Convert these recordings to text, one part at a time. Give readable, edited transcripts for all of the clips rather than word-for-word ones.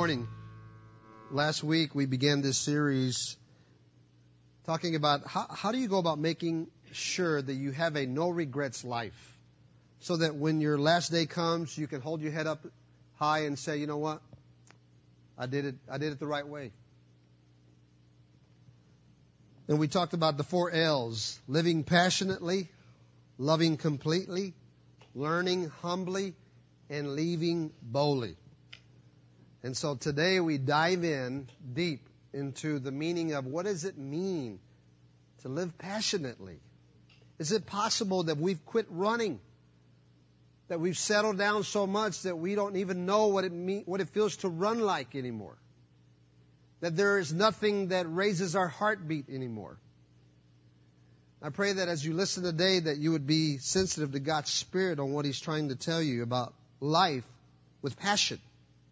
morning. Last week we began this series talking about how do you go about making sure that you have a no regrets life, so that when your last day comes, you can hold your head up high and say, you know what? I did it the right way. And we talked about the 4 L's: living passionately, loving completely, learning humbly, and leaving boldly. And so today we dive in deep into the meaning of what does it mean to live passionately? Is it possible that we've quit running? That we've settled down so much that we don't even know what it feels to run like anymore? That there is nothing that raises our heartbeat anymore? I pray that as you listen today that you would be sensitive to God's Spirit on what He's trying to tell you about life with passion.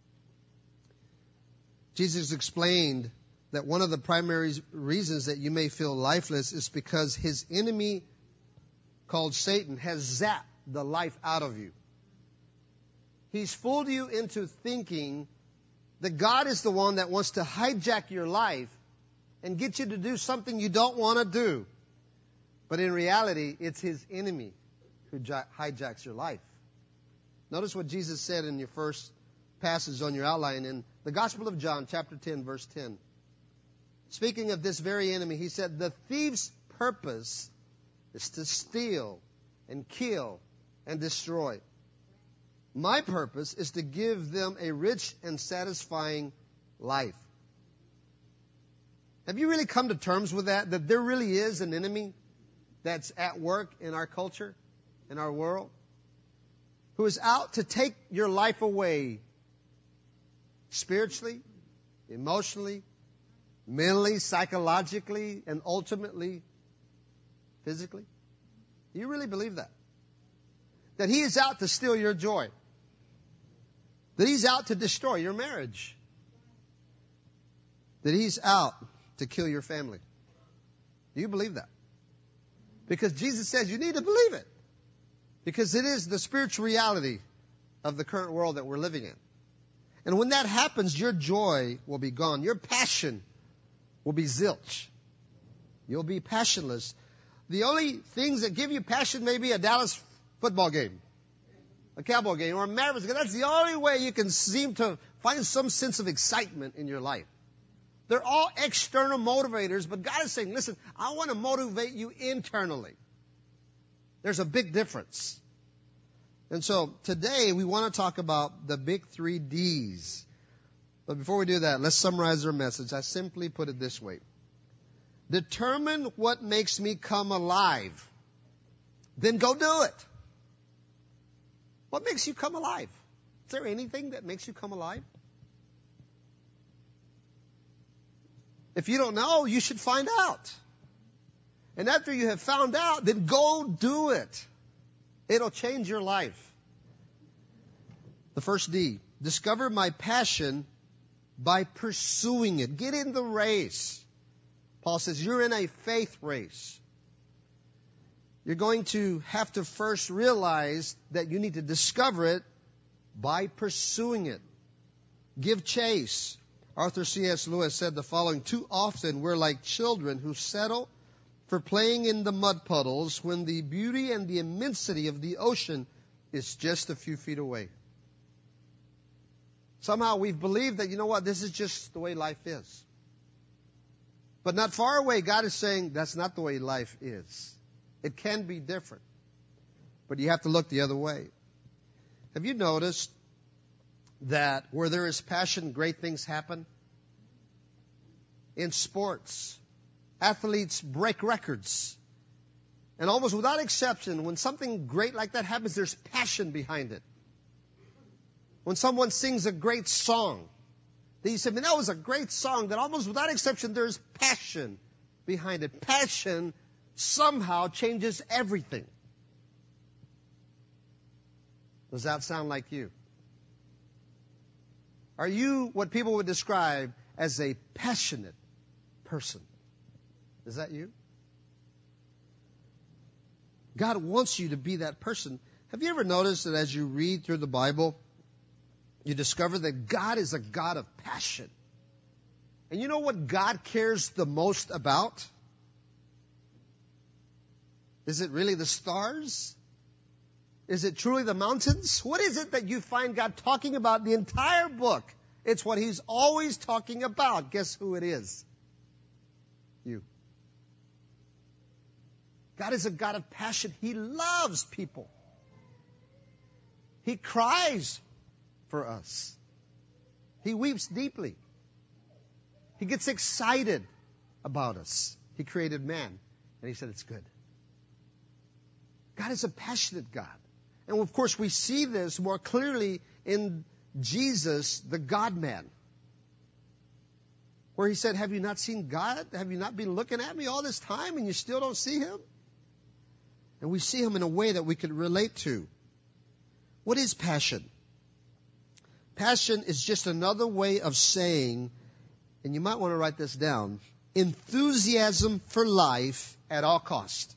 Jesus explained that one of the primary reasons that you may feel lifeless is because his enemy, called Satan, has zapped the life out of you. He's fooled you into thinking that God is the one that wants to hijack your life and get you to do something you don't want to do. But in reality, it's his enemy who hijacks your life. Notice what Jesus said in your first passage on your outline in the Gospel of John, chapter 10, verse 10. Speaking of this very enemy, he said, "The thief's purpose is to steal and kill and destroy. My purpose is to give them a rich and satisfying life." Have you really come to terms with that? That there really is an enemy that's at work in our culture, in our world, who is out to take your life away spiritually, emotionally, mentally, psychologically, and ultimately physically? Do you really believe that? That he is out to steal your joy? That he's out to destroy your marriage? That he's out to kill your family? Do you believe that? Because Jesus says you need to believe it. Because it is the spiritual reality of the current world that we're living in. And when that happens, your joy will be gone. Your passion will be zilch. You'll be passionless. The only things that give you passion may be a Dallas football game, a Cowboy game, or a Mavericks game. That's the only way you can seem to find some sense of excitement in your life. They're all external motivators, but God is saying, listen, I want to motivate you internally. There's a big difference. And so today we want to talk about the big 3 Ds. But before we do that, let's summarize our message. I simply put it this way: determine what makes me come alive. Then go do it. What makes you come alive? Is there anything that makes you come alive? If you don't know, you should find out. And after you have found out, then go do it. It'll change your life. The first D, discover my passion by pursuing it. Get in the race. Paul says you're in a faith race. You're going to have to first realize that you need to discover it by pursuing it. Give chase. Arthur C.S. Lewis said the following: too often we're like children who settle for playing in the mud puddles when the beauty and the immensity of the ocean is just a few feet away. Somehow we've believed that, you know what, this is just the way life is. But not far away, God is saying that's not the way life is. It can be different. But you have to look the other way. Have you noticed that where there is passion, great things happen? In sports, athletes break records. And almost without exception, when something great like that happens, there's passion behind it. When someone sings a great song, that you say, man, that was a great song, that almost without exception, there's passion behind it. Passion somehow changes everything. Does that sound like you? Are you what people would describe as a passionate person? Is that you? God wants you to be that person. Have you ever noticed that as you read through the Bible, you discover that God is a God of passion. And you know what God cares the most about? Is it really the stars? Is it truly the mountains? What is it that you find God talking about the entire book? It's what He's always talking about. Guess who it is? You. God is a God of passion. He loves people. He cries for us. He weeps deeply. He gets excited about us. He created man, and He said it's good. God is a passionate God. And of course, we see this more clearly in Jesus, the God-man, where He said, have you not seen God? Have you not been looking at me all this time and you still don't see Him? And we see Him in a way that we can relate to. What is passion? Passion is just another way of saying, and you might want to write this down, enthusiasm for life at all cost.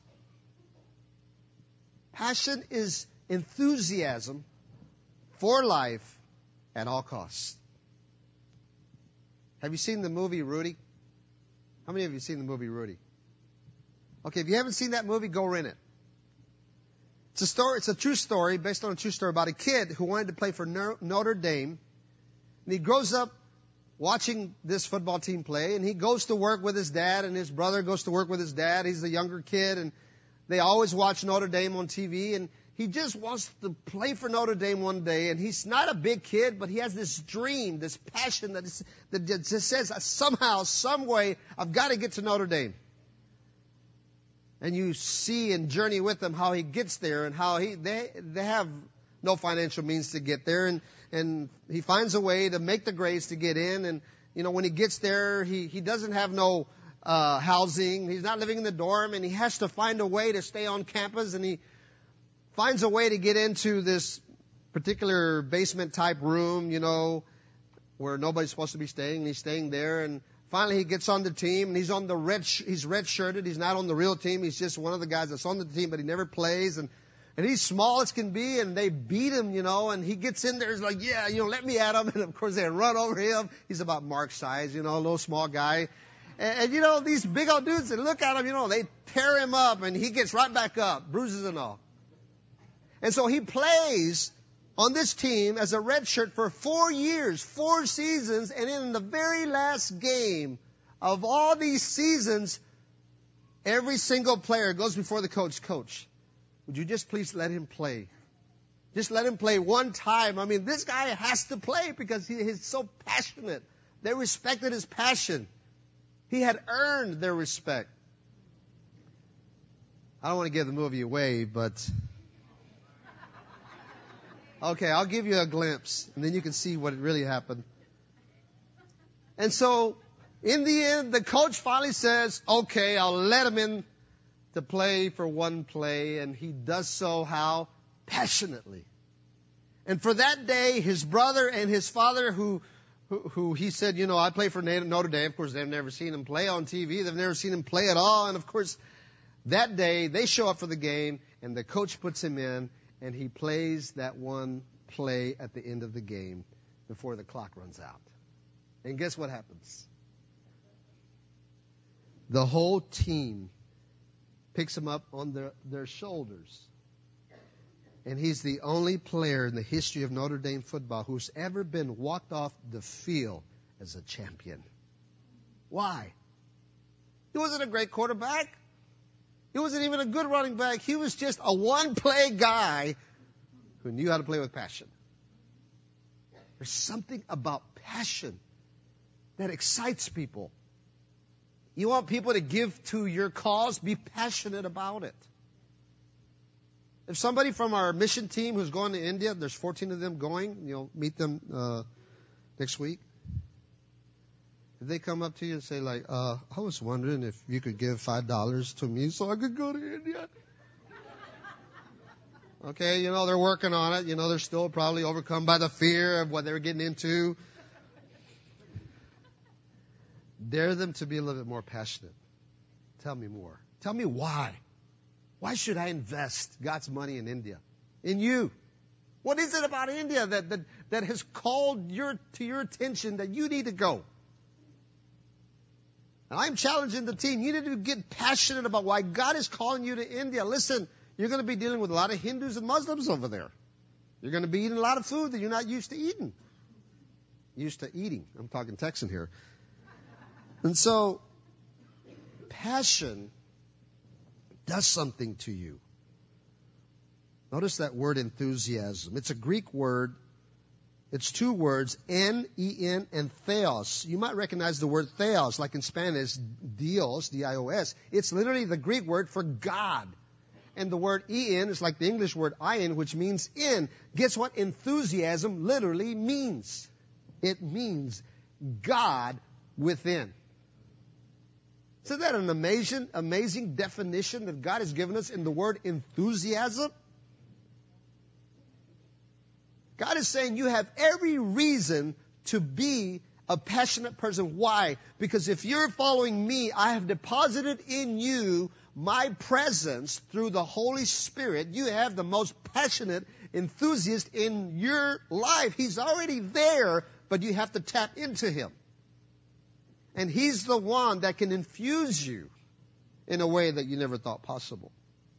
Passion is enthusiasm for life at all costs. Have you seen the movie Rudy? How many of you have seen the movie Rudy? Okay, if you haven't seen that movie, go rent it. It's a story. It's a true story, based on a true story about a kid who wanted to play for Notre Dame. And he grows up watching this football team play, and he goes to work with his dad, and his brother goes to work with his dad. He's the younger kid, and they always watch Notre Dame on TV, and he just wants to play for Notre Dame one day. And he's not a big kid, but he has this dream, this passion that just says, somehow, some way, I've got to get to Notre Dame. And you see and journey with him how he gets there, and how they have no financial means to get there, and he finds a way to make the grades to get in. And you know, when he gets there, he doesn't have no housing. He's not living in the dorm, and he has to find a way to stay on campus. And he finds a way to get into this particular basement type room, you know, where nobody's supposed to be staying. And he's staying there, and finally he gets on the team, and he's on the he's red-shirted. He's not on the real team. He's just one of the guys that's on the team, but he never plays. And he's small as can be, and they beat him, you know, and he gets in there, he's like, yeah, you know, let me at him. And of course they run over him. He's about Mark's size, you know, a little small guy. And you know, these big old dudes, they look at him, you know, they tear him up, and he gets right back up, bruises and all. And so he plays on this team as a redshirt for 4 years, 4 seasons, and in the very last game of all these seasons, every single player goes before the coach, would you just please let him play? Just let him play one time. I mean, this guy has to play because he is so passionate. They respected his passion. He had earned their respect. I don't want to give the movie away, but okay, I'll give you a glimpse, and then you can see what really happened. And so, in the end, the coach finally says, okay, I'll let him in to play for one play, and he does so how? Passionately. And for that day, his brother and his father, who he said, you know, I play for Notre Dame. Of course, they've never seen him play on TV. They've never seen him play at all. And of course, that day, they show up for the game, and the coach puts him in, and he plays that one play at the end of the game before the clock runs out. And guess what happens? The whole team picks him up on their shoulders. And he's the only player in the history of Notre Dame football who's ever been walked off the field as a champion. Why? He wasn't a great quarterback. He wasn't even a good running back. He was just a one-play guy who knew how to play with passion. There's something about passion that excites people. You want people to give to your cause? Be passionate about it. If somebody from our mission team who's going to India, there's 14 of them going, you'll meet them next week. If they come up to you and say, like, I was wondering if you could give $5 to me so I could go to India. Okay, you know, they're working on it. You know, they're still probably overcome by the fear of what they're getting into. Dare them to be a little bit more passionate. Tell me more. Tell me why. Why should I invest God's money in India? In you? What is it about India that that has called to your attention that you need to go. And I'm challenging the team. You need to get passionate about why God is calling you to India. Listen, you're going to be dealing with a lot of Hindus and Muslims over there. You're going to be eating a lot of food that you're not used to eating. Used to eating. I'm talking Texan here. And so, passion does something to you. Notice that word enthusiasm. It's a Greek word. It's two words, N-E-N and theos. You might recognize the word theos, like in Spanish, Dios, D-I-O-S. It's literally the Greek word for God. And the word en is like the English word in, which means in. Guess what enthusiasm literally means? It means God within. Isn't that an amazing definition that God has given us in the word enthusiasm? God is saying you have every reason to be a passionate person. Why? Because if you're following me, I have deposited in you my presence through the Holy Spirit. You have the most passionate enthusiast in your life. He's already there, but you have to tap into Him. And He's the one that can infuse you in a way that you never thought possible.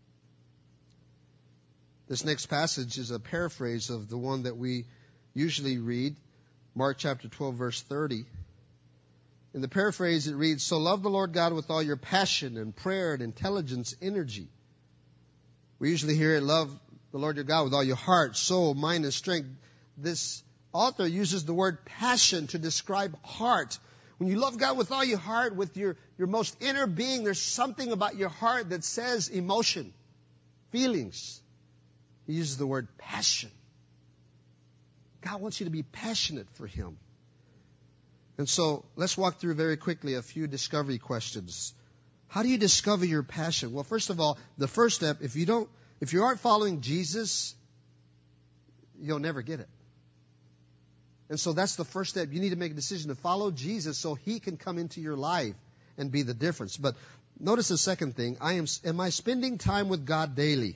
This next passage is a paraphrase of the one that we usually read, Mark chapter 12, verse 30. In the paraphrase, it reads, "So love the Lord God with all your passion and prayer and intelligence, energy." We usually hear it, love the Lord your God with all your heart, soul, mind, and strength. This author uses the word passion to describe heart. When you love God with all your heart, with your most inner being, there's something about your heart that says emotion, feelings. He uses the word passion. God wants you to be passionate for Him. And so let's walk through very quickly a few discovery questions. How do you discover your passion? Well, first of all, the first step, if you aren't following Jesus, you'll never get it. And so that's the first step. You need to make a decision to follow Jesus so He can come into your life and be the difference. But notice the second thing. Am I spending time with God daily?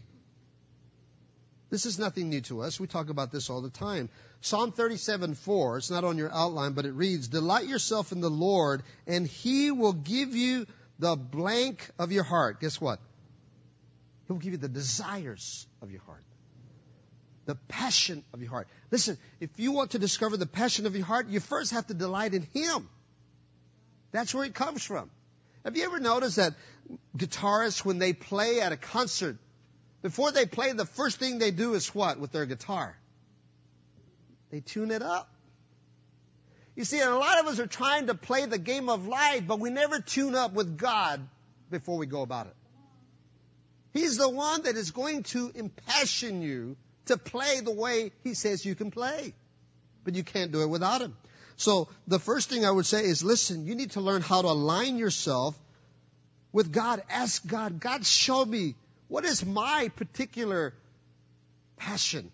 This is nothing new to us. We talk about this all the time. Psalm 37:4, it's not on your outline, but it reads, "Delight yourself in the Lord, and He will give you the blank of your heart." Guess what? He will give you the desires of your heart. The passion of your heart. Listen, if you want to discover the passion of your heart, you first have to delight in Him. That's where it comes from. Have you ever noticed that guitarists, when they play at a concert, before they play, the first thing they do is what with their guitar? They tune it up. You see, and a lot of us are trying to play the game of life, but we never tune up with God before we go about it. He's the one that is going to impassion you to play the way He says you can play. But you can't do it without Him. So the first thing I would say is, listen, you need to learn how to align yourself with God. Ask God, God, show me, what is my particular passion?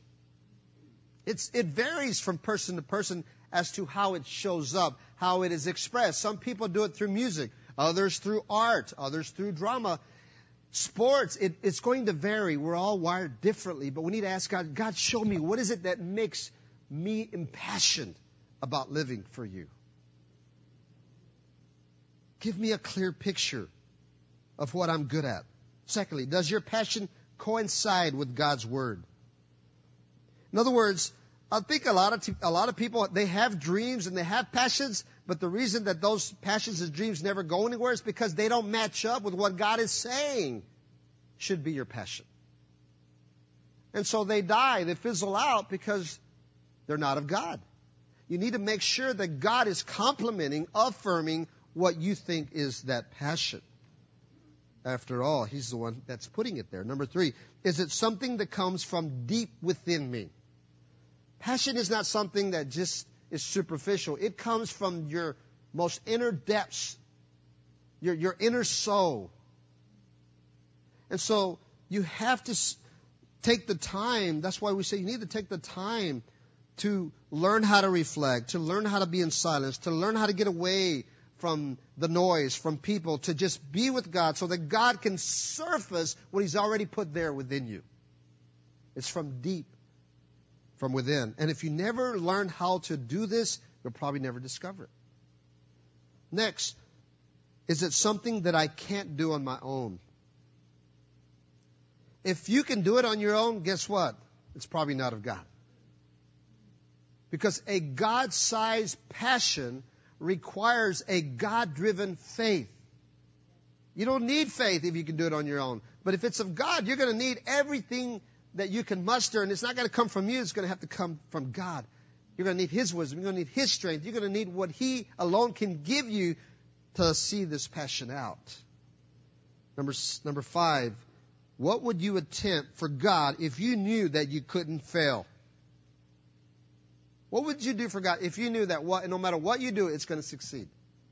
It varies from person to person as to how it shows up, how it is expressed. Some people do it through music, others through art, others through drama. Sports, it's going to vary. We're all wired differently, but we need to ask God, God, show me, what is it that makes me impassioned about living for You? Give me a clear picture of what I'm good at. Secondly, does your passion coincide with God's Word? In other words, I think a lot of people, they have dreams and they have passions, but the reason that those passions and dreams never go anywhere is because they don't match up with what God is saying should be your passion. And so they die, they fizzle out because they're not of God. You need to make sure that God is complementing, affirming what you think is that passion. After all, He's the one that's putting it there. Number 3, is it something that comes from deep within me? Passion is not something that just is superficial. It comes from your most inner depths, your inner soul. And so you have to take the time. That's why we say you need to take the time to learn how to reflect, to learn how to be in silence, to learn how to get away from the noise, from people, to just be with God so that God can surface what He's already put there within you. It's from deep from within. And if you never learn how to do this, you'll probably never discover it. Next, is it something that I can't do on my own? If you can do it on your own, guess what? It's probably not of God. Because a God-sized passion requires a God-driven faith. You don't need faith if you can do it on your own. But if it's of God, you're going to need everything that you can muster, and it's not going to come from you. It's going to have to come from God. You're going to need His wisdom. You're going to need His strength. You're going to need what He alone can give you to see this passion out. Number 5, what would you attempt for God if you knew that you couldn't fail? What would you do for God if you knew that no matter what you do, it's going to succeed?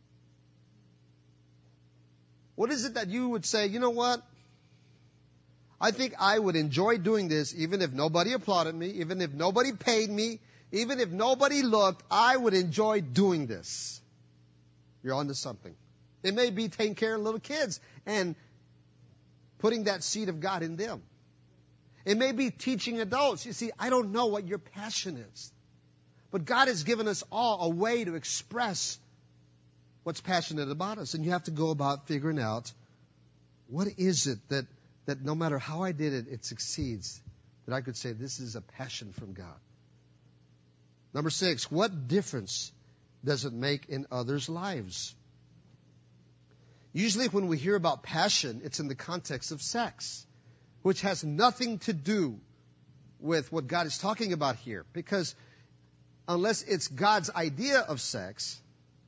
What is it that you would say, you know what? I think I would enjoy doing this even if nobody applauded me, even if nobody paid me, even if nobody looked, I would enjoy doing this. You're onto something. It may be taking care of little kids and putting that seed of God in them. It may be teaching adults. You see, I don't know what your passion is. But God has given us all a way to express what's passionate about us. And you have to go about figuring out what is it that no matter how I did it, it succeeds. That I could say this is a passion from God. Number 6, what difference does it make in others' lives? Usually when we hear about passion, it's in the context of sex, which has nothing to do with what God is talking about here. Because unless it's God's idea of sex,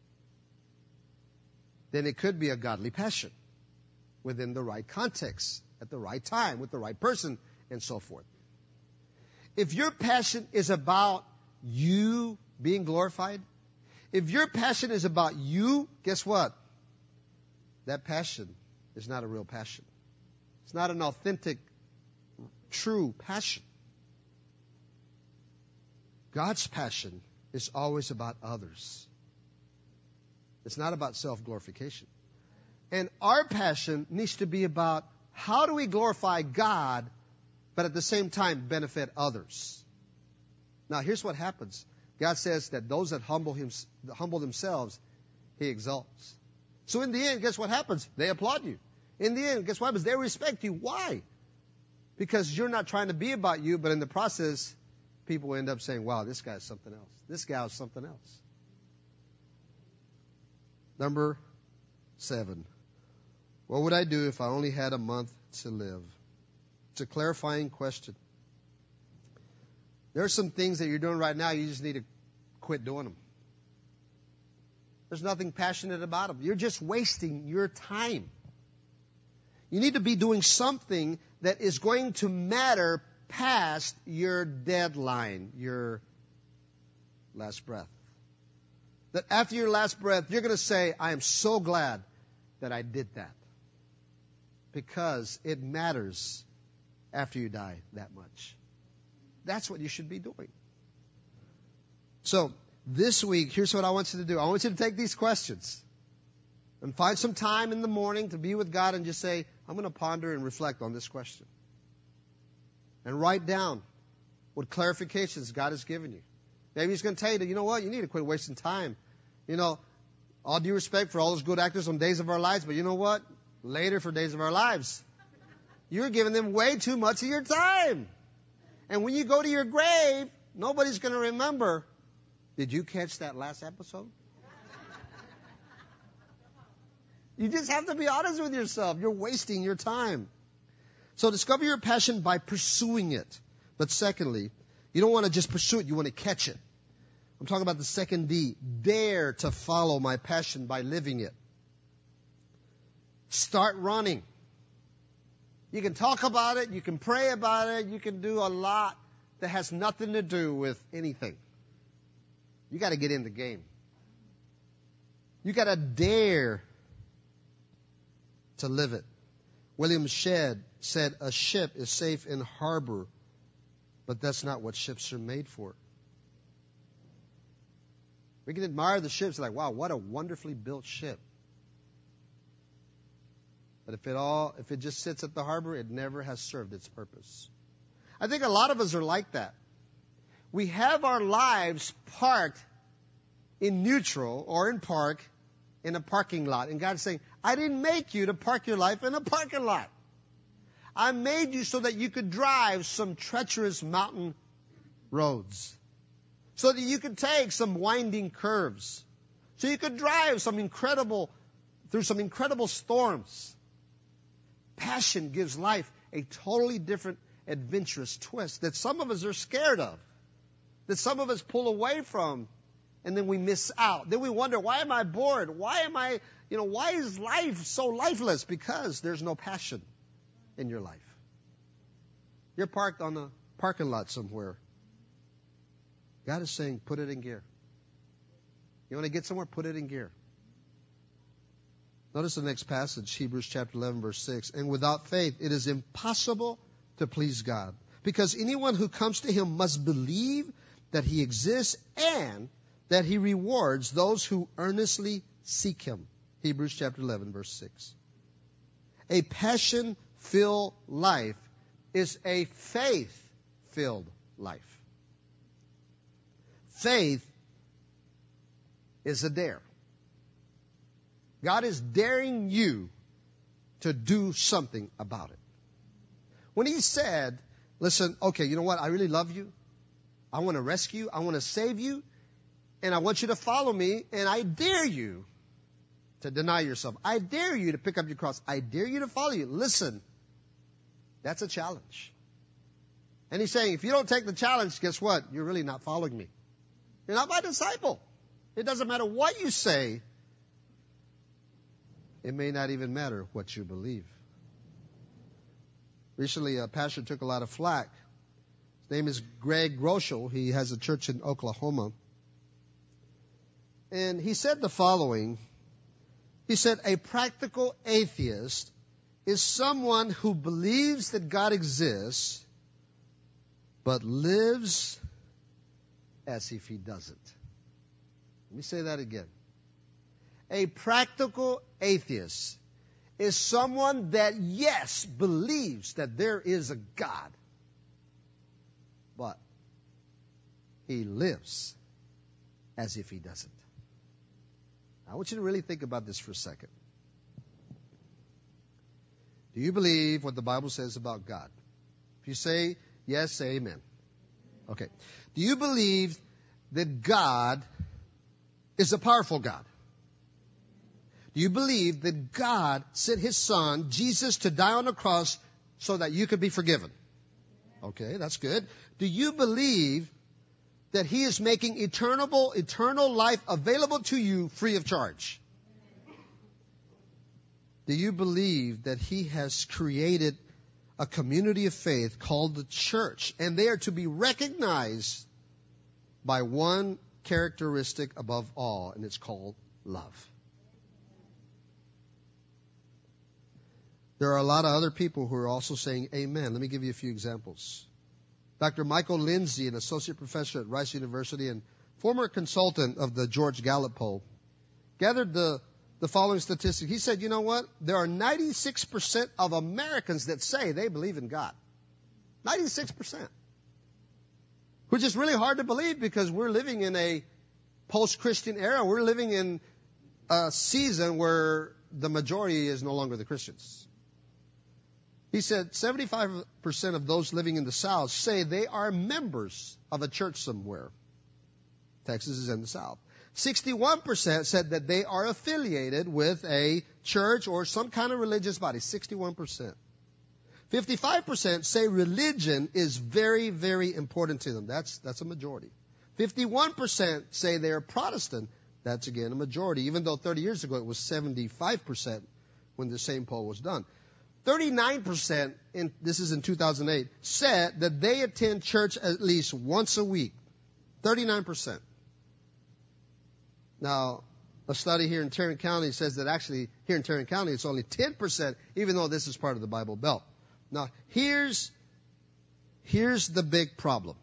then it could be a godly passion within the right context, at the right time, with the right person, and so forth. If your passion is about you being glorified, if your passion is about you, guess what? That passion is not a real passion. It's not an authentic, true passion. God's passion is always about others. It's not about self-glorification. And our passion needs to be about how do we glorify God, but at the same time benefit others. Now, here's what happens. God says that those that humble themselves, He exalts. So in the end, guess what happens? They applaud you. In the end, guess what happens? They respect you. Why? Because you're not trying to be about you, but in the process, people end up saying, wow, this guy's something else. This gal is something else. Number 7. What would I do if I only had a month to live? It's a clarifying question. There are some things that you're doing right now, you just need to quit doing them. There's nothing passionate about them. You're just wasting your time. You need to be doing something that is going to matter past your deadline, your last breath. That after your last breath, you're going to say, I am so glad that I did that. Because it matters after you die that much. That's what you should be doing. So, this week, here's what I want you to do. I want you to take these questions and find some time in the morning to be with God and just say, I'm going to ponder and reflect on this question. And write down what clarifications God has given you. Maybe He's going to tell you that, you know what, you need to quit wasting time. You know, all due respect for all those good actors on Days of Our Lives, but you know what? Later for Days of Our Lives, you're giving them way too much of your time. And when you go to your grave, nobody's going to remember, did you catch that last episode? You just have to be honest with yourself. You're wasting your time. So discover your passion by pursuing it. But secondly, you don't want to just pursue it, you want to catch it. I'm talking about the second D. Dare to follow my passion by living it. Start running. You can talk about it, you can pray about it, you can do a lot that has nothing to do with anything. You got to get in the game. You got to dare to live it. William Shedd said, a ship is safe in harbor, but that's not what ships are made for. We can admire the ships like, wow, what a wonderfully built ship. But if it just sits at the harbor, it never has served its purpose. I think a lot of us are like that. we have our lives parked in neutral or in park in a parking lot. And God's saying, I didn't make you to park your life in a parking lot. I made you so that you could drive some treacherous mountain roads. So that you could take some winding curves. So you could drive through some incredible storms. Passion gives life a totally different adventurous twist that some of us are scared of. That some of us pull away from. And then we miss out. Then we wonder, why am I bored? Why is life so lifeless? Because there's no passion in your life. You're parked on a parking lot somewhere. God is saying, put it in gear. You want to get somewhere? Put it in gear. Notice the next passage, Hebrews chapter 11, verse 6. And without faith, it is impossible to please God. Because anyone who comes to Him must believe that He exists and that He rewards those who earnestly seek Him. Hebrews chapter 11, verse 6. A passion-filled life is a faith-filled life. Faith is a dare. God is daring you to do something about it. When He said, listen, okay, you know what? I really love you. I want to rescue you. I want to save you. And I want you to follow me. And I dare you to deny yourself. I dare you to pick up your cross. I dare you to follow you. Listen, that's a challenge. And He's saying, if you don't take the challenge, guess what? You're really not following me. You're not my disciple. It doesn't matter what you say. It may not even matter what you believe. Recently, a pastor took a lot of flack. His name is Greg Groeschel. He has a church in Oklahoma. And he said the following. He said, a practical atheist is someone who believes that God exists, but lives as if He doesn't. Let me say that again. A practical atheist is someone that, yes, believes that there is a God, but he lives as if He doesn't. I want you to really think about this for a second. Do you believe what the Bible says about God? If you say yes, say amen. Okay. Do you believe that God is a powerful God? Do you believe that God sent His Son, Jesus, to die on the cross so that you could be forgiven? Okay, that's good. Do you believe that He is making eternal life available to you free of charge? Do you believe that He has created a community of faith called the church, and they are to be recognized by one characteristic above all, and it's called love? There are a lot of other people who are also saying amen. Let me give you a few examples. Dr. Michael Lindsay, an associate professor at Rice University and former consultant of the George Gallup poll, gathered the following statistic. He said, you know what? There are 96% of Americans that say they believe in God. 96%. Which is really hard to believe because we're living in a post-Christian era. We're living in a season where the majority is no longer the Christians. He said 75% of those living in the South say they are members of a church somewhere. Texas is in the South. 61% said that they are affiliated with a church or some kind of religious body. 61%. 55% say religion is very, very important to them. That's a majority. 51% say they are Protestant. That's again a majority, even though 30 years ago it was 75% when the same poll was done. 39%, this is in 2008, said that they attend church at least once a week. 39%. Now, a study here in Tarrant County says that actually here in Tarrant County it's only 10%, even though this is part of the Bible Belt. Now, here's the big problem.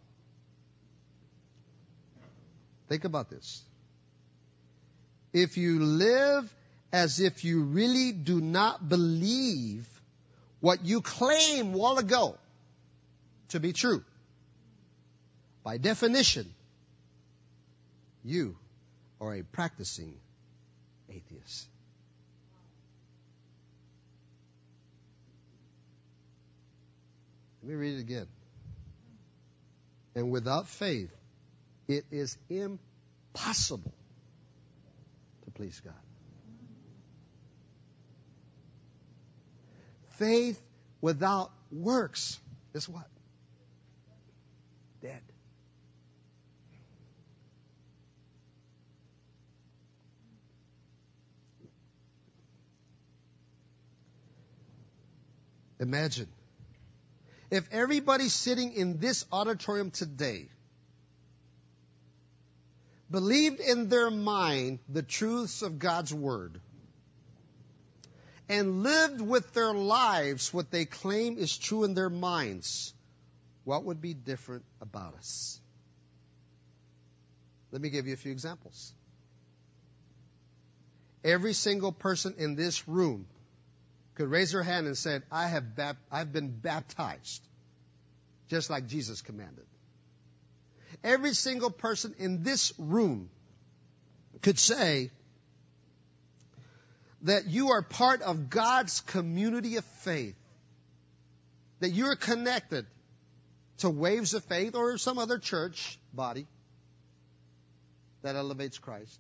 Think about this. If you live as if you really do not believe what you claimed a while ago to be true, by definition, you are a practicing atheist. Let me read it again. And without faith, it is impossible to please God. Faith without works is what? Dead. Imagine if everybody sitting in this auditorium today believed in their mind the truths of God's Word and lived with their lives what they claim is true in their minds, what would be different about us? Let me give you a few examples. Every single person in this room could raise their hand and say, I've been baptized, just like Jesus commanded. Every single person in this room could say that you are part of God's community of faith, that you're connected to Waves of Faith or some other church body that elevates Christ.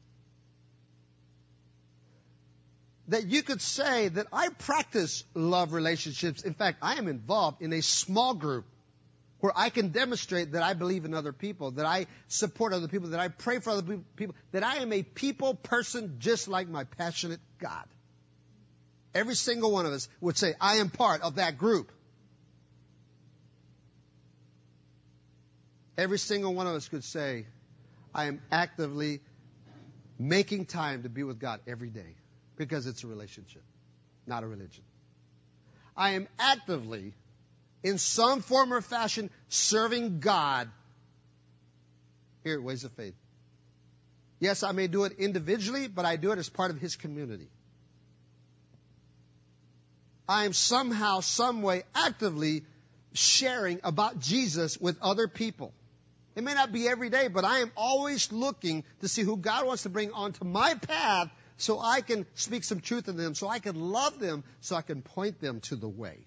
That you could say that I practice love relationships. In fact, I am involved in a small group where I can demonstrate that I believe in other people, that I support other people, that I pray for other people, that I am a people person just like my passionate God. Every single one of us would say, I am part of that group. Every single one of us could say, I am actively making time to be with God every day. Because it's a relationship, not a religion. I am actively, in some form or fashion, serving God here at Ways of Faith. Yes, I may do it individually, but I do it as part of His community. I am somehow, some way, actively sharing about Jesus with other people. It may not be every day, but I am always looking to see who God wants to bring onto my path so I can speak some truth to them, so I can love them, so I can point them to the way.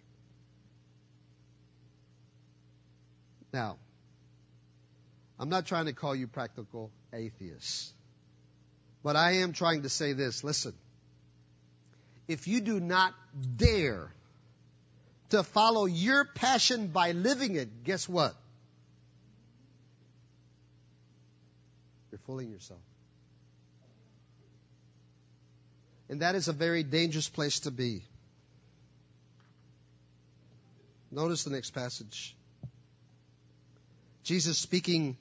Now, I'm not trying to call you practical atheists, but I am trying to say this. Listen, if you do not dare to follow your passion by living it, guess what? You're fooling yourself. And that is a very dangerous place to be. Notice the next passage. Jesus speaking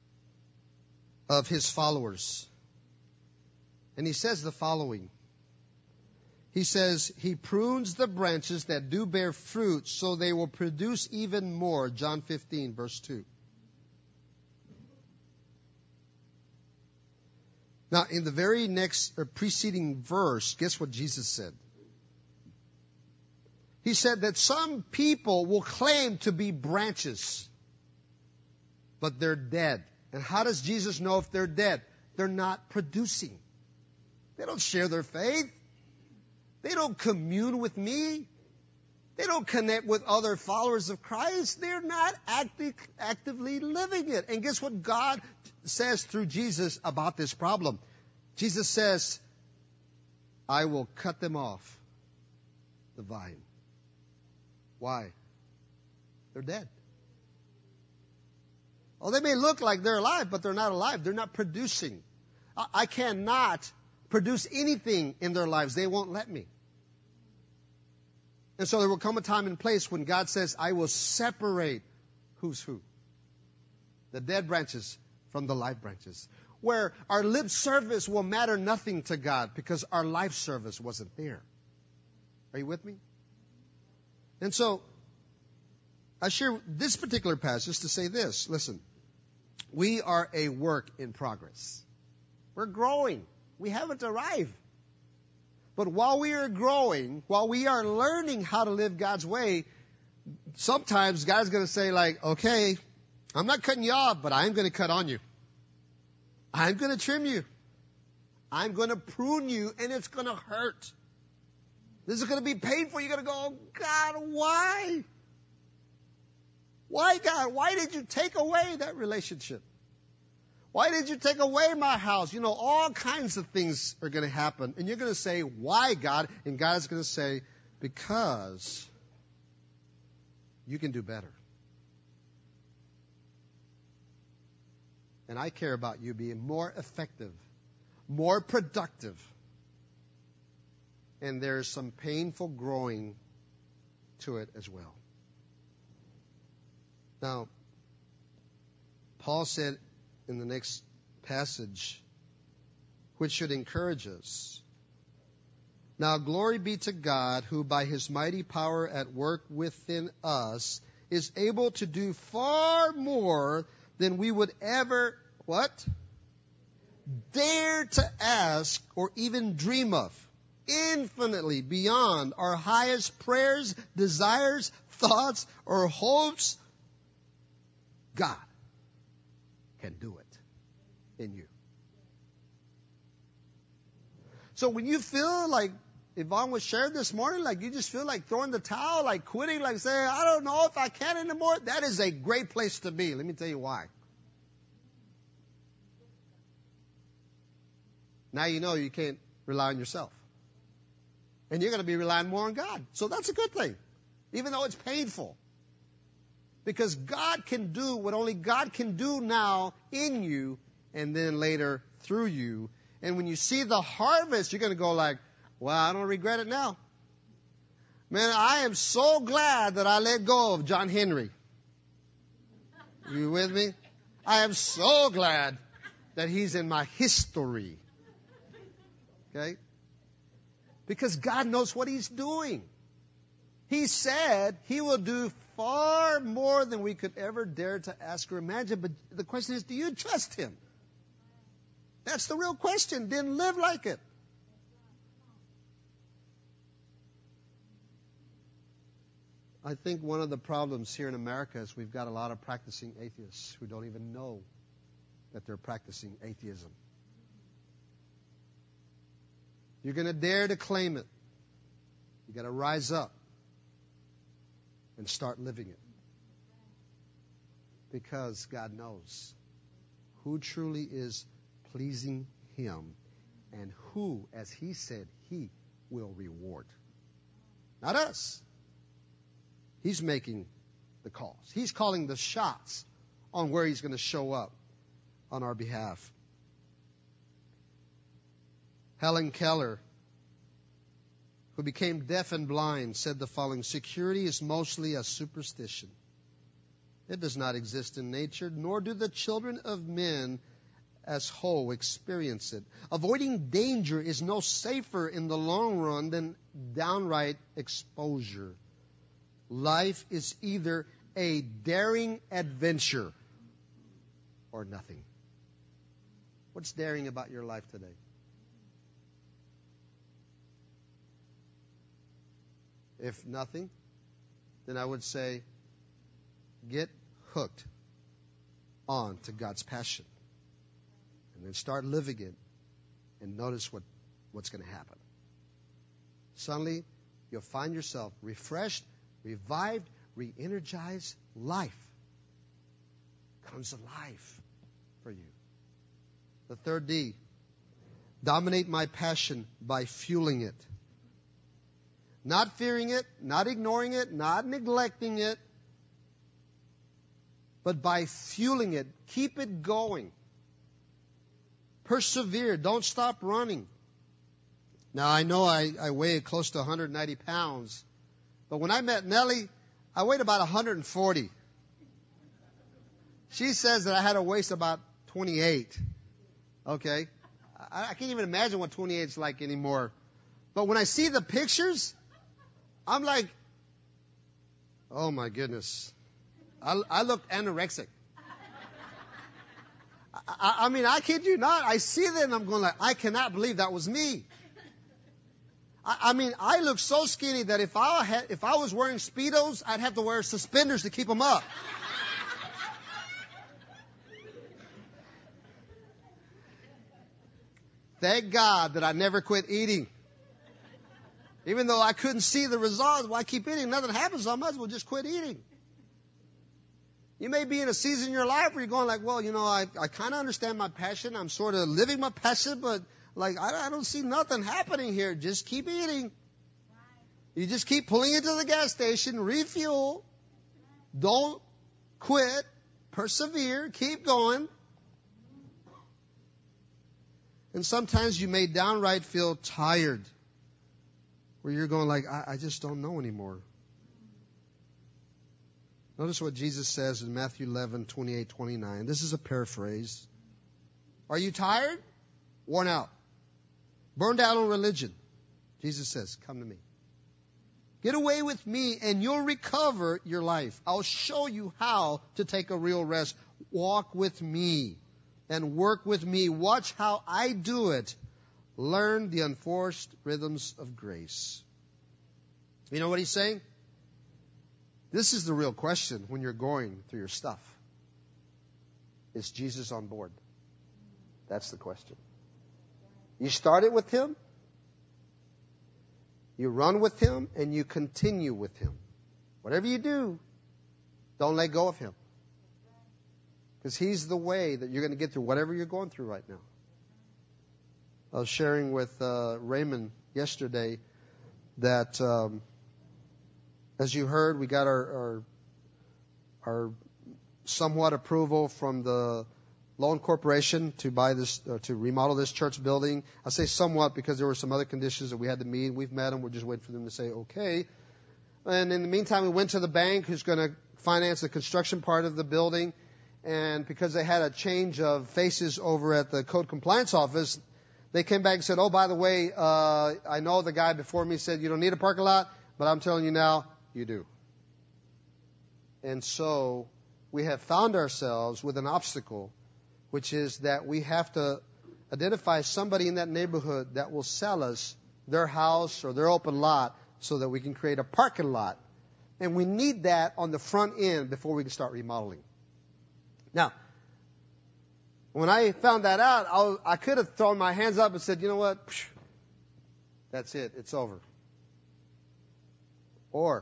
of His followers. And He says the following. He says, He prunes the branches that do bear fruit so they will produce even more. John 15, verse 2. Now, in the very next preceding verse, guess what Jesus said? He said that some people will claim to be branches, but they're dead. And how does Jesus know if they're dead? They're not producing. They don't share their faith. They don't commune with me. They don't connect with other followers of Christ. They're not actively living it. And guess what God says through Jesus about this problem? Jesus says, I will cut them off the vine. Why? They're dead. Oh, they may look like they're alive, but they're not alive. They're not producing. I cannot produce anything in their lives. They won't let me. And so there will come a time and place when God says, I will separate who's who. The dead branches from the live branches. Where our lip service will matter nothing to God because our life service wasn't there. Are you with me? And so, I share this particular passage to say this. Listen, we are a work in progress. We're growing. We haven't arrived. But while we are growing, while we are learning how to live God's way, sometimes God's going to say like, okay, I'm not cutting you off, but I'm going to cut on you. I'm going to trim you. I'm going to prune you, and it's going to hurt. This is going to be painful. You're going to go, oh, God, why? Why, God? Why did you take away that relationship? Why did you take away my house? You know, all kinds of things are going to happen. And you're going to say, why, God? And God is going to say, because you can do better. And I care about you being more effective, more productive. And there's some painful growing to it as well. Now, Paul said in the next passage, which should encourage us. Now, glory be to God, who by his mighty power at work within us is able to do far more than we would ever, what? Dare to ask or even dream of. Infinitely beyond our highest prayers, desires, thoughts, or hopes. God can do it in you. So when you feel like Yvonne was sharing this morning, like you just feel like throwing the towel, like quitting, like saying, I don't know if I can anymore, that is a great place to be. Let me tell you why. Now you know you can't rely on yourself. And you're going to be relying more on God. So that's a good thing, even though it's painful. Because God can do what only God can do now in you and then later through you. And when you see the harvest, you're going to go like, well, I don't regret it now. Man, I am so glad that I let go of John Henry. You with me? I am so glad that he's in my history. Okay? Because God knows what he's doing. He said he will do far more than we could ever dare to ask or imagine. But the question is, do you trust him? That's the real question. Then live like it. I think one of the problems here in America is we've got a lot of practicing atheists who don't even know that they're practicing atheism. You're going to dare to claim it. You got to rise up and start living it. Because God knows who truly is pleasing him and who, as he said, he will reward. Not us. He's making the calls. He's calling the shots on where he's going to show up on our behalf. Helen Keller, who became deaf and blind, said the following: security is mostly a superstition. It does not exist in nature, nor do the children of men as whole experience it. Avoiding danger is no safer in the long run than downright exposure. Life is either a daring adventure or nothing. What's daring about your life today? If nothing, then I would say get hooked on to God's passion. And then start living it and notice what's going to happen. Suddenly, you'll find yourself refreshed, revived, re-energized. Life comes alive for you. The third D, dominate my passion by fueling it. Not fearing it, not ignoring it, not neglecting it, but by fueling it. Keep it going. Persevere. Don't stop running. Now, I know I weigh close to 190 pounds, but when I met Nellie, I weighed about 140. She says that I had a waist about 28. Okay? I can't even imagine what 28 is like anymore. But when I see the pictures, I'm like, oh my goodness. I look anorexic. I mean, I kid you not. I see that and I'm going like, I cannot believe that was me. I mean, I look so skinny that if I was wearing Speedos, I'd have to wear suspenders to keep them up. Thank God that I never quit eating. Even though I couldn't see the results, well, I keep eating. Nothing happens, so I might as well just quit eating. You may be in a season in your life where you're going like, well, I kind of understand my passion. I'm sort of living my passion, but like, I don't see nothing happening here. Just keep eating. You just keep pulling into the gas station, refuel. Don't quit. Persevere. Keep going. And sometimes you may downright feel tired, where you're going like, I just don't know anymore. Notice what Jesus says in Matthew 11:28-29. This is a paraphrase. Are you tired? Worn out? Burned out on religion? Jesus says, come to me. Get away with me and you'll recover your life. I'll show you how to take a real rest. Walk with me and work with me. Watch how I do it. Learn the unforced rhythms of grace. You know what he's saying? This is the real question when you're going through your stuff. Is Jesus on board? That's the question. You started with him, you run with him, and you continue with him. Whatever you do, don't let go of him. Because he's the way that you're going to get through whatever you're going through right now. I was sharing with Raymond yesterday that, as you heard, we got our somewhat approval from the loan corporation to buy this, to remodel this church building. I say somewhat because there were some other conditions that we had to meet. We've met them. We're just waiting for them to say okay. And in the meantime, we went to the bank who's going to finance the construction part of the building. And because they had a change of faces over at the code compliance office, they came back and said, oh, by the way, I know the guy before me said you don't need a parking lot, but I'm telling you now, you do. And so we have found ourselves with an obstacle, which is that we have to identify somebody in that neighborhood that will sell us their house or their open lot so that we can create a parking lot. And we need that on the front end before we can start remodeling. Now, when I found that out, I could have thrown my hands up and said, you know what? That's it. It's over. Or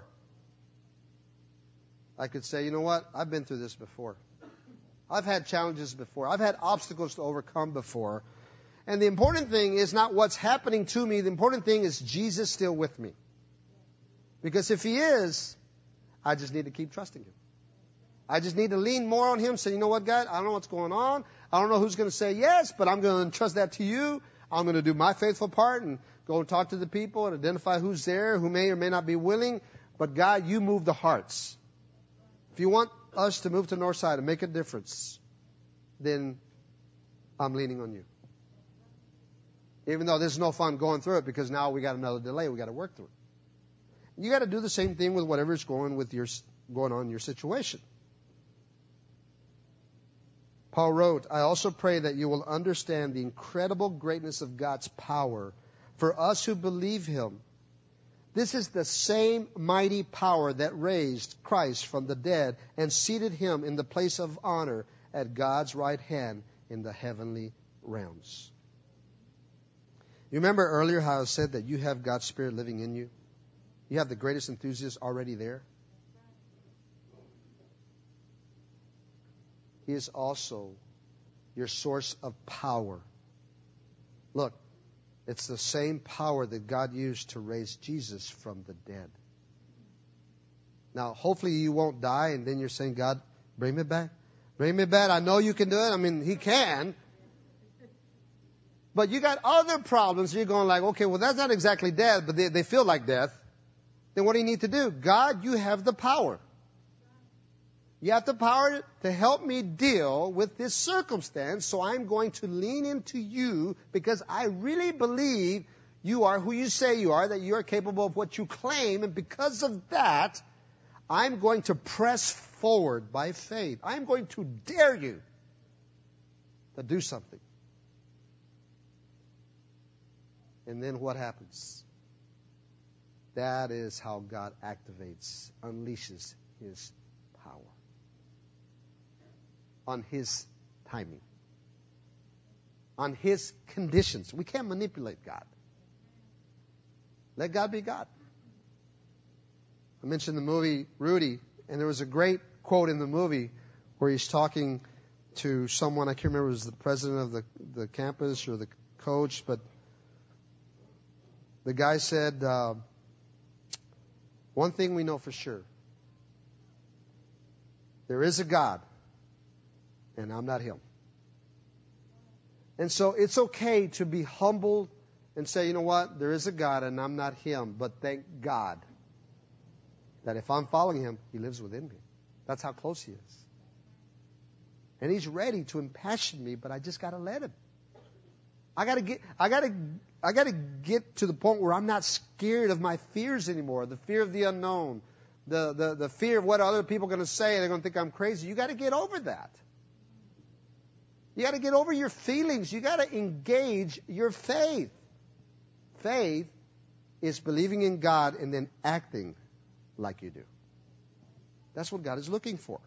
I could say, you know what? I've been through this before. I've had challenges before. I've had obstacles to overcome before. And the important thing is not what's happening to me. The important thing is Jesus still with me. Because if he is, I just need to keep trusting him. I just need to lean more on him. Say, you know what, God? I don't know what's going on. I don't know who's going to say yes, but I'm going to trust that to you. I'm going to do my faithful part and go and talk to the people and identify who's there, who may or may not be willing. But God, you move the hearts. If you want us to move to Northside and make a difference, then I'm leaning on you. Even though there's no fun going through it because now we got another delay we got to work through. You got to do the same thing with whatever's going on in your situation. Paul wrote, I also pray that you will understand the incredible greatness of God's power for us who believe him. This is the same mighty power that raised Christ from the dead and seated him in the place of honor at God's right hand in the heavenly realms. You remember earlier how I said that you have God's Spirit living in you? You have the greatest enthusiast already there. He is also your source of power. Look, it's the same power that God used to raise Jesus from the dead. Now, hopefully you won't die and then you're saying, God, bring me back. Bring me back. I know you can do it. I mean, he can. But you got other problems. You're going like, okay, well, that's not exactly death, but they feel like death. Then what do you need to do? God, you have the power. You have the power to help me deal with this circumstance, so I'm going to lean into you because I really believe you are who you say you are, that you are capable of what you claim, and because of that, I'm going to press forward by faith. I'm going to dare you to do something. And then what happens? That is how God activates, unleashes his power. On his timing. on His conditions. We can't manipulate God. Let God be God. I mentioned the movie Rudy, and there was a great quote in the movie where he's talking to someone, I can't remember if it was the president of the campus or the coach, but the guy said, one thing we know for sure. There is a God, and I'm not Him. And so it's okay to be humbled and say, you know what, there is a God and I'm not Him, but thank God that if I'm following Him, He lives within me. That's how close He is. And He's ready to impassion me, but I just got to let Him. I got to get to the point where I'm not scared of my fears anymore, the fear of the unknown, the fear of what other people are going to say. They're going to think I'm crazy. You got to get over that. You got to get over your feelings. You got to engage your faith. Faith is believing in God and then acting like you do. That's what God is looking for.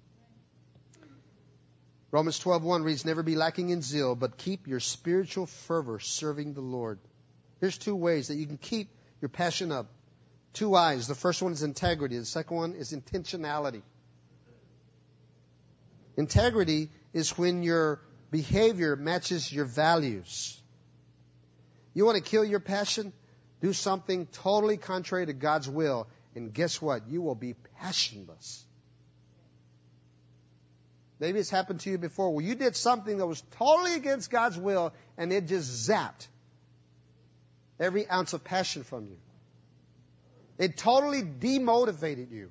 Romans 12:1 reads, never be lacking in zeal, but keep your spiritual fervor serving the Lord. Here's two ways that you can keep your passion up. Two eyes. The first one is integrity. The second one is intentionality. Integrity is when your behavior matches your values. You want to kill your passion? Do something totally contrary to God's will. And guess what? You will be passionless. Maybe it's happened to you before where you did something that was totally against God's will and it just zapped every ounce of passion from you. It totally demotivated you.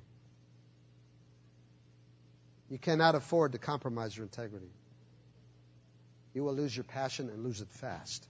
You cannot afford to compromise your integrity. You will lose your passion and lose it fast.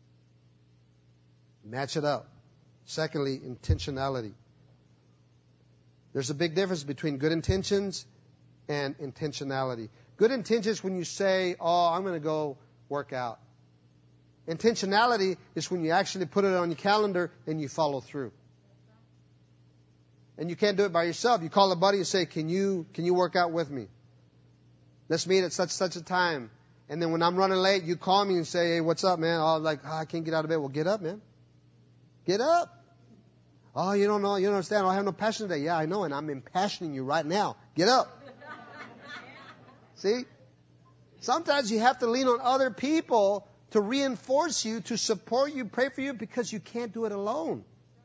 Match it up. Secondly, intentionality. There's a big difference between good intentions and intentionality. Good intentions when you say, oh, I'm going to go work out. Intentionality is when you actually put it on your calendar and you follow through. And you can't do it by yourself. You call a buddy and say, can you work out with me? Let's meet at such a time. And then when I'm running late, you call me and say, hey, what's up, man? I can't get out of bed. Well, get up, man. Get up. Oh, you don't know. You don't understand. I have no passion today. Yeah, I know. And I'm impassioning you right now. Get up. See? Sometimes you have to lean on other people to reinforce you, to support you, pray for you, because you can't do it alone.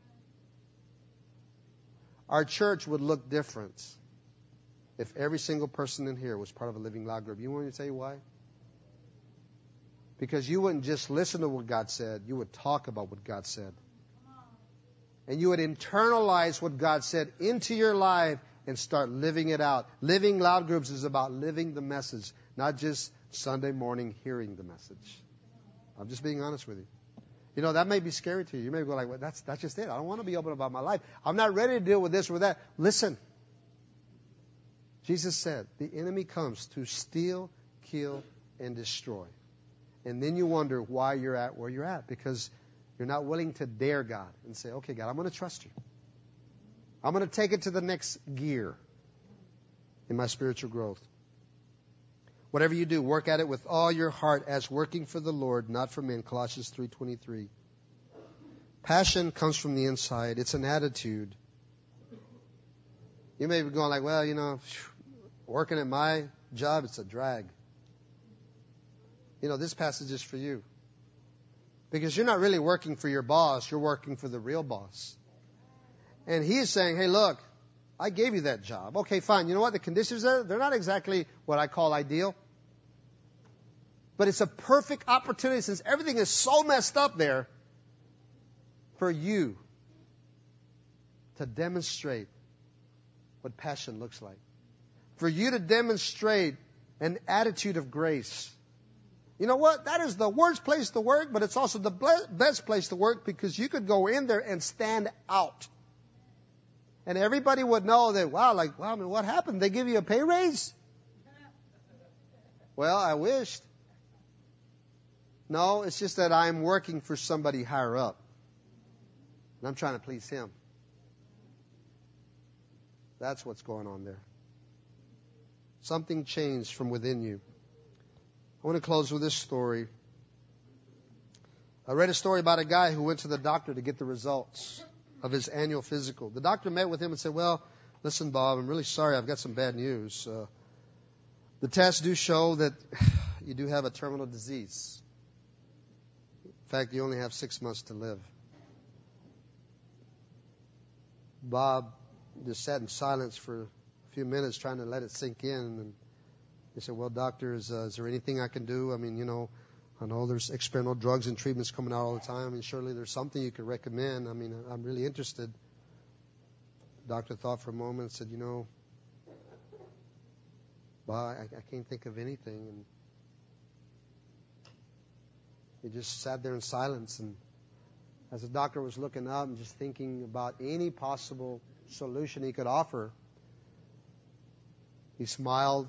Our church would look different if every single person in here was part of a Living Loud group. You want me to tell you why? Because you wouldn't just listen to what God said. You would talk about what God said. And you would internalize what God said into your life and start living it out. Living Loud groups is about living the message, not just Sunday morning hearing the message. I'm just being honest with you. You know, that may be scary to you. You may go like, well, that's just it. I don't want to be open about my life. I'm not ready to deal with this or with that. Listen. Jesus said, the enemy comes to steal, kill, and destroy. And then you wonder why you're at where you're at. Because you're not willing to dare God and say, okay, God, I'm going to trust you. I'm going to take it to the next gear in my spiritual growth. Whatever you do, work at it with all your heart as working for the Lord, not for men. Colossians 3:23. Passion comes from the inside. It's an attitude. You may be going like, well, you know, working at my job, it's a drag. You know, this passage is for you. Because you're not really working for your boss. You're working for the real boss. And he's saying, hey, look, I gave you that job. Okay, fine. You know what? The conditions there, they're not exactly what I call ideal. But it's a perfect opportunity, since everything is so messed up there, for you to demonstrate what passion looks like. For you to demonstrate an attitude of grace. You know what? That is the worst place to work, but it's also the best place to work, because you could go in there and stand out. And everybody would know that, wow, I mean, what happened? They give you a pay raise? Well, I wished. No, it's just that I'm working for somebody higher up. And I'm trying to please him. That's what's going on there. Something changed from within you. I want to close with this story. I read a story about a guy who went to the doctor to get the results of his annual physical. The doctor met with him and said, well, listen, Bob, I'm really sorry. I've got some bad news. The tests do show that you do have a terminal disease. In fact, you only have 6 months to live. Bob just sat in silence for a few minutes trying to let it sink in. And he said, well, doctor, is there anything I can do? I mean, I know there's experimental drugs and treatments coming out all the time. I mean, surely there's something you could recommend. I mean, I'm really interested. The doctor thought for a moment and said, Bob, I can't think of anything. And he just sat there in silence. And as the doctor was looking up and just thinking about any possible solution he could offer, he smiled.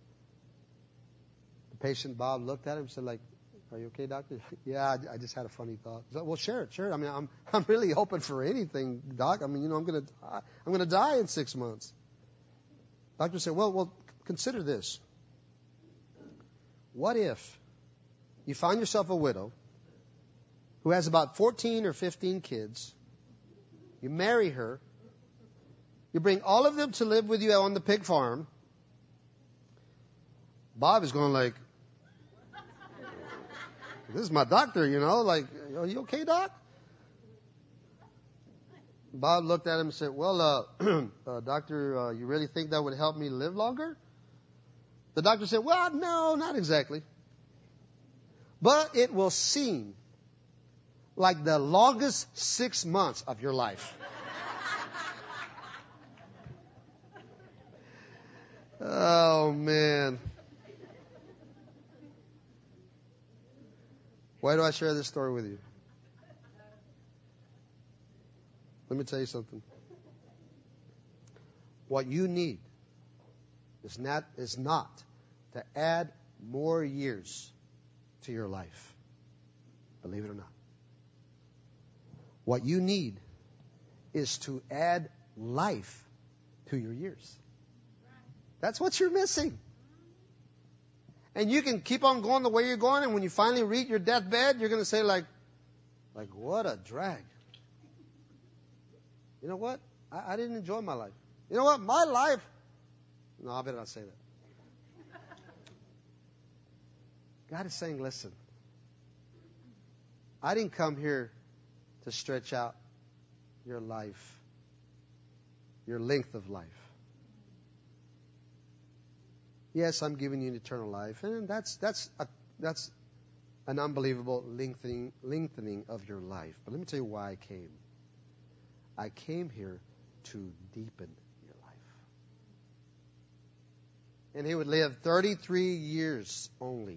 The patient, Bob, looked at him and said, are you okay, doctor? Yeah, I just had a funny thought. He said, well, sure. I mean, I'm really hoping for anything, doc. I mean, I'm gonna die in 6 months. Doctor said, well, consider this. What if you find yourself a widow who has about 14 or 15 kids? You marry her. You bring all of them to live with you on the pig farm. Bob is going this is my doctor, are you okay, doc? Bob looked at him and said, well, doctor, you really think that would help me live longer? The doctor said, well, no, not exactly. But it will seem like the longest 6 months of your life. Oh, man. Why do I share this story with you? Let me tell you something. What you need is not to add more years to your life. Believe it or not. What you need is to add life to your years. That's what you're missing. And you can keep on going the way you're going, and when you finally reach your deathbed, you're going to say what a drag. You know what? I didn't enjoy my life. You know what? My life. No, I better not say that. God is saying, listen, I didn't come here to stretch out your life, your length of life. Yes, I'm giving you an eternal life, and that's an unbelievable lengthening of your life. But let me tell you why I came. I came here to deepen your life. And he would live 33 years only,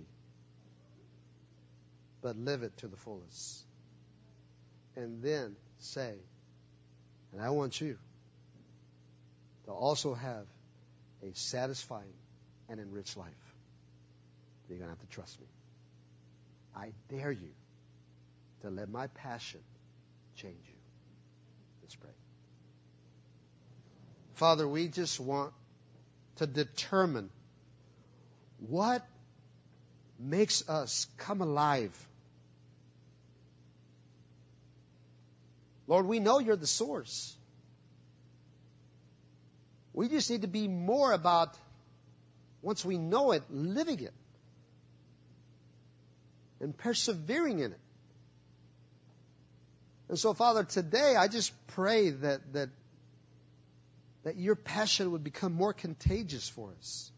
but live it to the fullest. And then say, and I want you to also have a satisfying and enriched life. You're going to have to trust me. I dare you to let my passion change you. Let's pray. Father, we just want to determine what makes us come alive. Lord, we know you're the source. We just need to be more about, once we know it, living it and persevering in it. And so, Father, today I just pray that your passion would become more contagious for us.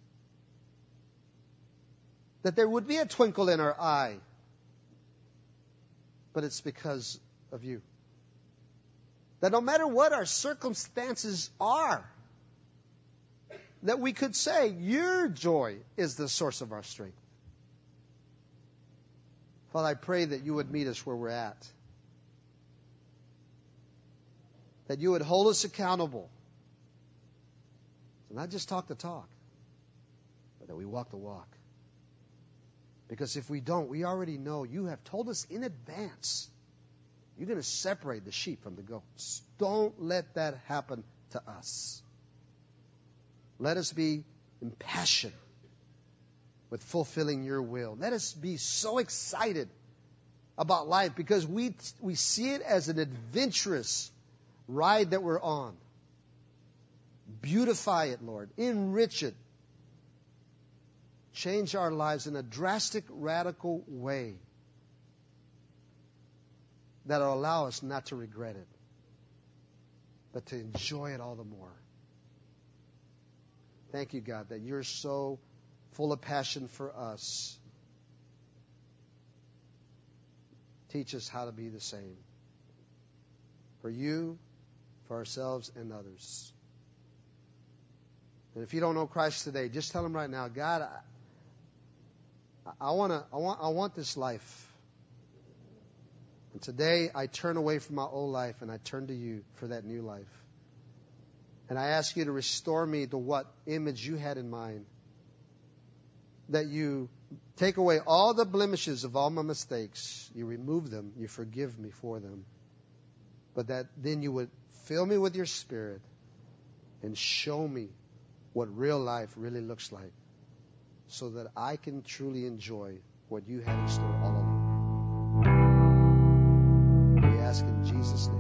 That there would be a twinkle in our eye. But it's because of you. That no matter what our circumstances are, that we could say, your joy is the source of our strength. Father, I pray that you would meet us where we're at. That you would hold us accountable. So not just talk the talk, but that we walk the walk. Because if we don't, we already know you have told us in advance you're going to separate the sheep from the goats. Don't let that happen to us. Let us be impassioned with fulfilling your will. Let us be so excited about life because we see it as an adventurous ride that we're on. Beautify it, Lord. Enrich it. Change our lives in a drastic, radical way that will allow us not to regret it, but to enjoy it all the more. Thank you, God, that you're so full of passion for us. Teach us how to be the same. For you, for ourselves, and others. And if you don't know Christ today, just tell him right now, God, I want this life. And today I turn away from my old life and I turn to you for that new life. And I ask you to restore me to what image you had in mind. That you take away all the blemishes of all my mistakes. You remove them. You forgive me for them. But that then you would fill me with your Spirit and show me what real life really looks like, so that I can truly enjoy what you had in store all along. We ask in Jesus' name.